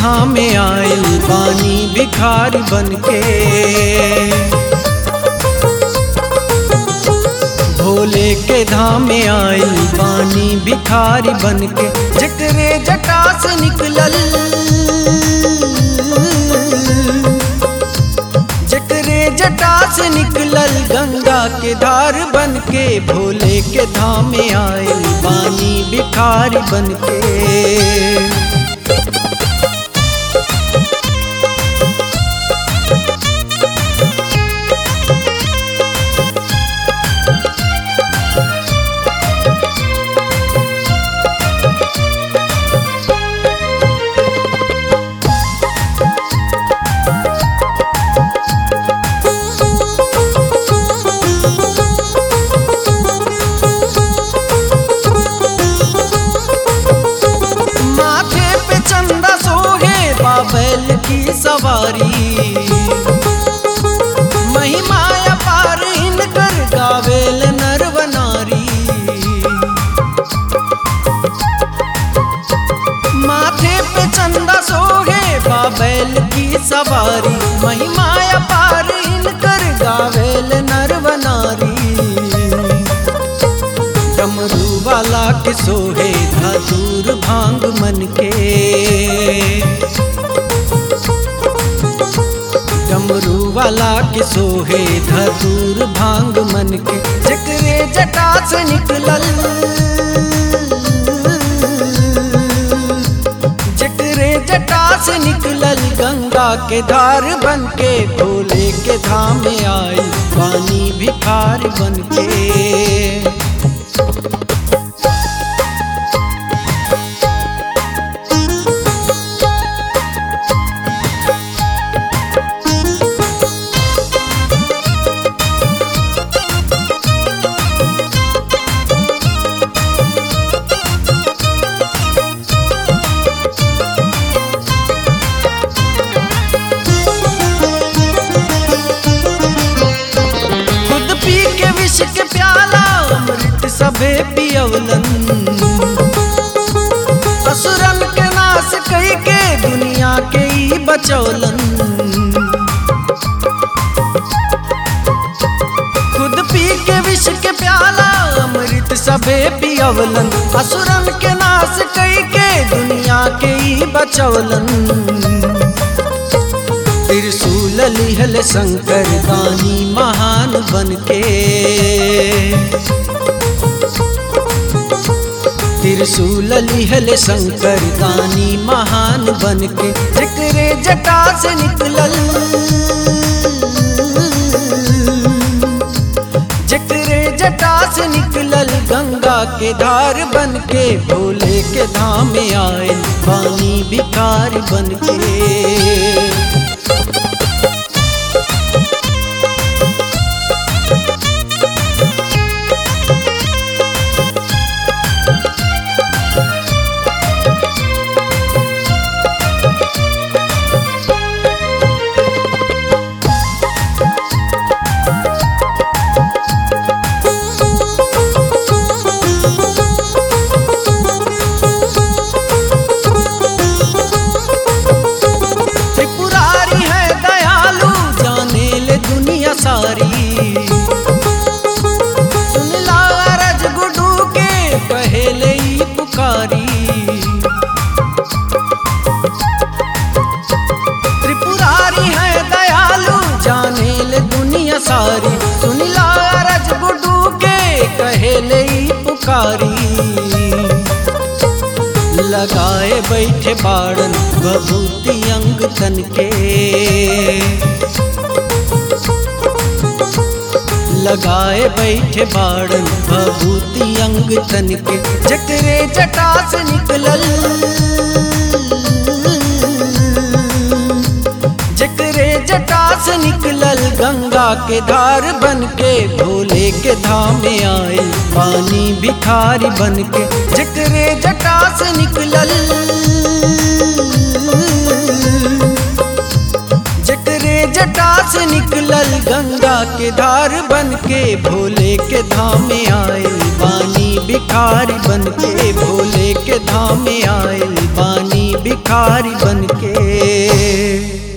धाम में आइल बानी भिखारी बनके। भोले के धाम में आइल बानी भिखारी बनके। जकरे जटा से निकलल, जकरे जटा से निकलल गंगा के धार बनके। भोले के धाम में आइल बानी भिखारी बनके। बैल की सवारी महिमा अपार इनकर गावेल नर नारी। माथे पे चंदा सोहे बैल की सवारी महिमा अपार इनकर गावेल नर नारी। डमरू वाला के सोहे धतूर भांग मन के। डमरू वाला के सोहे धतूर भांग मन के। जकरे जटा से निकलल, जकरे जटा से निकलल गंगा के धार बनके। भोले के धाम में आइल बानी भिखारी बनके। के प्याला अमृत सभे पियवलन। असुरन के नाश कई के दुनिया के ही बचौलन। खुद पी के विष के प्याला अमृत सभे पियवलन। असुरन के नाश कई के दुनिया के ही बचौलन। त्रिशूल लिहल शंकर दानी महान बनके। त्रिशूल लिहल शंकर दानी महान बनके। जकरे जटा से निकलल, जकरे जटा से निकलल गंगा के धार बनके। भोले के धाम में आइल बानी भिखारी बनके। सुन ला रज गुडू के पहले ही पुकारी। त्रिपुरारी है दयालु जाने ले दुनिया सारी। सुन ला रज गुडू के पहले ही पुकारी। लगाए बैठे बाड़न भभूति अंग तन के। लगाए बैठे बाड़न भभूति अंग तन के। जकरे जटा से निकलल, जकरे जटा से निकलल गंगा के धार बनके। भोले के धाम में आइल बानी भिखारी बनके। जकरे जटा से निकलल, जकरे जटा से निकलल गंगा के धार बन के भोले के धाम में आयल बानी भिखारी बन के भोले के धाम में आयल बानी भिखारी बन के।